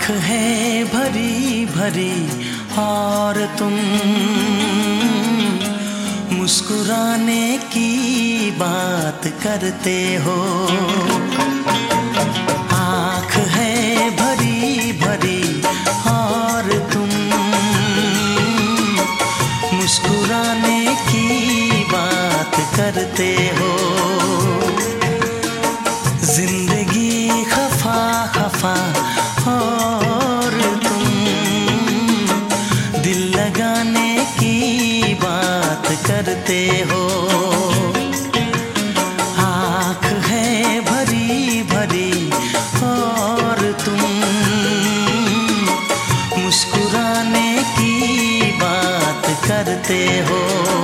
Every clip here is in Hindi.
आँख है भरी भरी और तुम मुस्कुराने की बात करते हो। आँख है भरी भरी और तुम मुस्कुराने की बात करते हो। जिंदगी खफा खफा और तुम दिल लगाने की बात करते हो। आँख है भरी भरी और तुम मुस्कुराने की बात करते हो।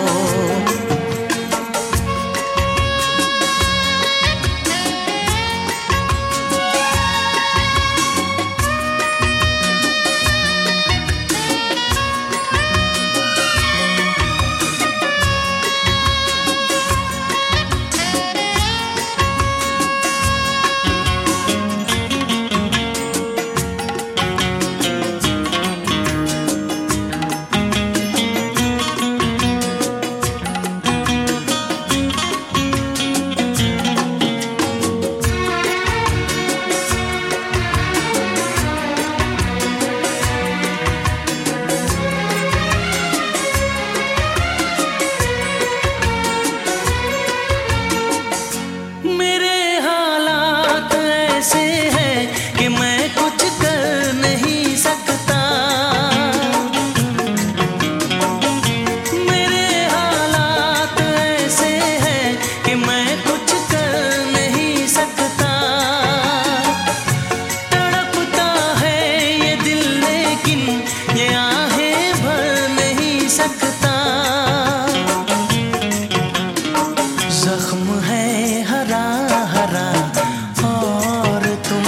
जख्म है हरा हरा और तुम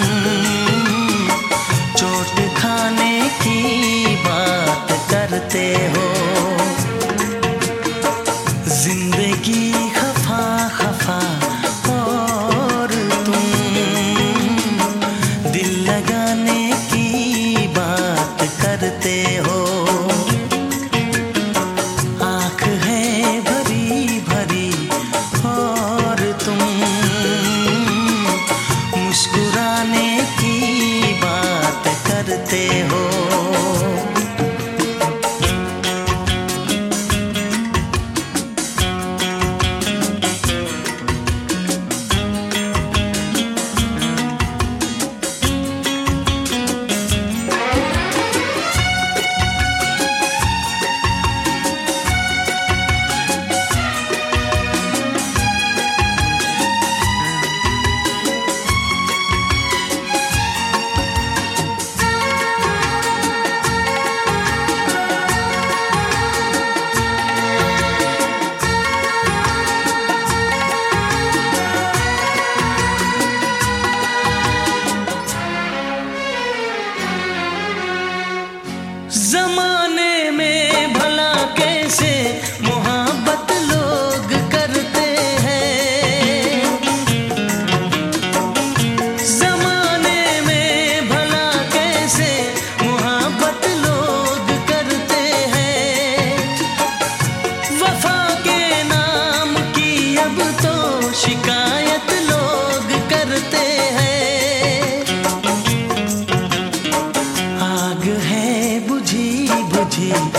चोट खाने की बात करते हो। जिंदगी खफा खफा और तुम दिल लगाने की बात करते हो। आँख है भरी भरी और तुम मुस्कुराने की बात करते हो। ज़माने में भला कैसे मोहब्बत लोग करते हैं। ज़माने में भला कैसे मोहब्बत लोग करते हैं। वफा के नाम की अब तो शिकायत लोग करते हैं। आग है बुझी बुझी